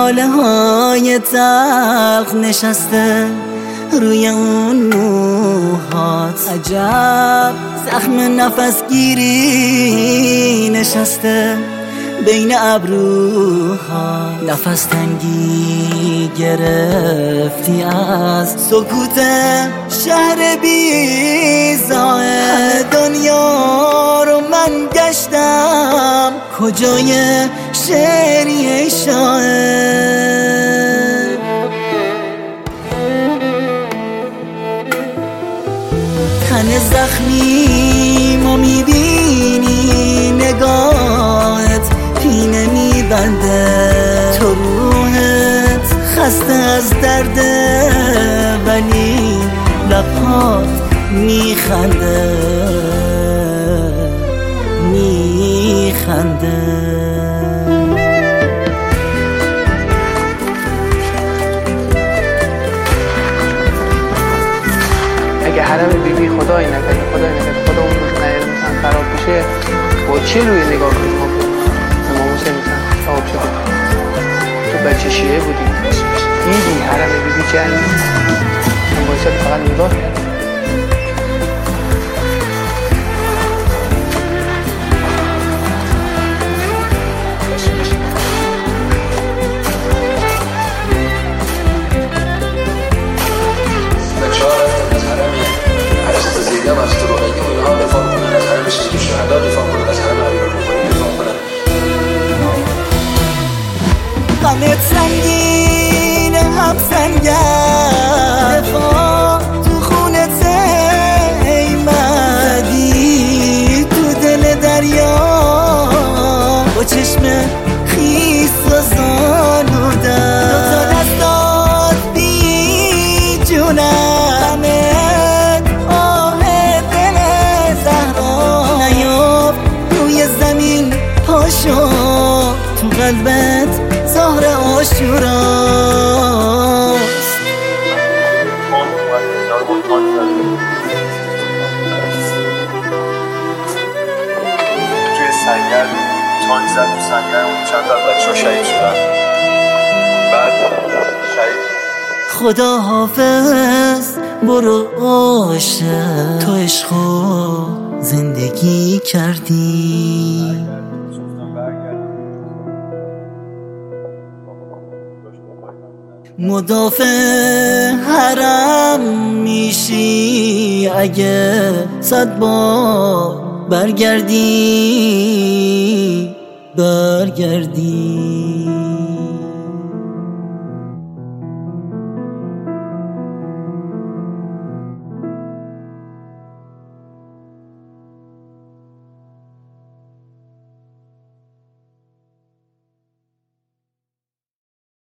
لاله های تلخ نشسته روی اون موهات، عجب زخم نفسگیری نشسته بین ابروها. نفس تنگی گرفتی از سکوت شهر بیزاه. دنیا رو من گشتم، کجای شعری شاعر؟ تن زخمی ما میبینی، نگاهت پینه میبنده، تو روحت خسته از درده ولی لبهات میخنده میخنده. اگه حرم بیبی خدایی نکنه خدا اون روز نیاره مثلا خراب بشه، با چه روی نگاه کنیم ما امام حسین مثلا صاحب شد؟ تو بچه شیعه بودی دیدی حرم بیبی جنگ من باید فقط نگاه کرد. از طرقی و اینها دفاع کنن، از حرم سید شهدا دفاع کنن، از حرم امیرالمومنین دفاع کنن. غمت سنگین هم سنگم، دفاع تو خونت ایمدی تو دل دریا، با چشم خیس و زانودم، دوتا دستات بی جونم. تو قلبت زهر عاشوراست. توی سنگر تانک زد تو سنگر اون چند تا بچه ها شهید شدن. بعد شهید خدا حافظ برو عاشق، تو عشقو زندگی کردی. مدافع حرم میشی اگه 100 بار برگردی